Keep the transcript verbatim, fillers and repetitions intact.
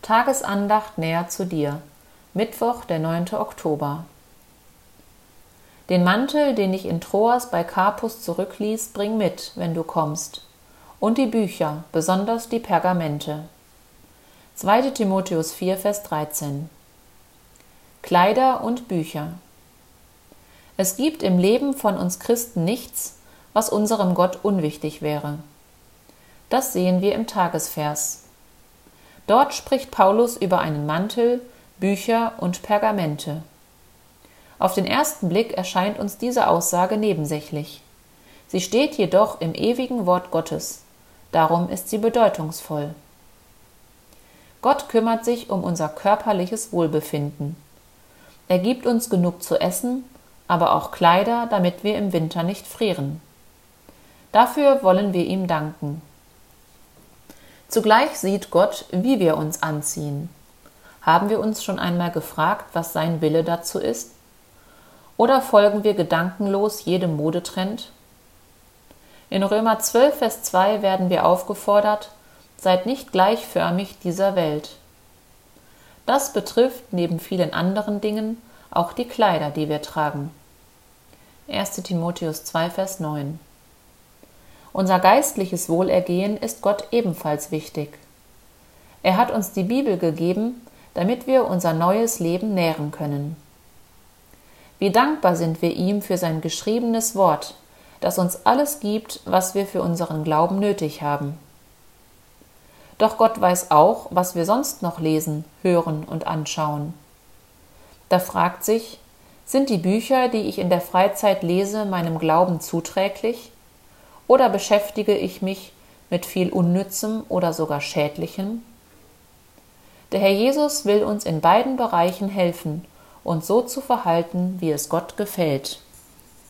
Tagesandacht näher zu dir. Mittwoch, der neunte Oktober. Den Mantel, den ich in Troas bei Karpus zurückließ, bring mit, wenn du kommst. Und die Bücher, besonders die Pergamente. zweiter Timotheus vier, Vers dreizehn. Kleider und Bücher. Es gibt im Leben von uns Christen nichts, was unserem Gott unwichtig wäre. Das sehen wir im Tagesvers. Dort spricht Paulus über einen Mantel, Bücher und Pergamente. Auf den ersten Blick erscheint uns diese Aussage nebensächlich. Sie steht jedoch im ewigen Wort Gottes, darum ist sie bedeutungsvoll. Gott kümmert sich um unser körperliches Wohlbefinden. Er gibt uns genug zu essen, aber auch Kleider, damit wir im Winter nicht frieren. Dafür wollen wir ihm danken. Zugleich sieht Gott, wie wir uns anziehen. Haben wir uns schon einmal gefragt, was sein Wille dazu ist? Oder folgen wir gedankenlos jedem Modetrend? In Römer zwölf, Vers zwei werden wir aufgefordert, seid nicht gleichförmig dieser Welt. Das betrifft neben vielen anderen Dingen auch die Kleider, die wir tragen. erster Timotheus zwei, Vers neun. Unser geistliches Wohlergehen ist Gott ebenfalls wichtig. Er hat uns die Bibel gegeben, damit wir unser neues Leben nähren können. Wie dankbar sind wir ihm für sein geschriebenes Wort, das uns alles gibt, was wir für unseren Glauben nötig haben. Doch Gott weiß auch, was wir sonst noch lesen, hören und anschauen. Da fragt sich, sind die Bücher, die ich in der Freizeit lese, meinem Glauben zuträglich? Oder beschäftige ich mich mit viel Unnützem oder sogar Schädlichem? Der Herr Jesus will uns in beiden Bereichen helfen, uns so zu verhalten, wie es Gott gefällt.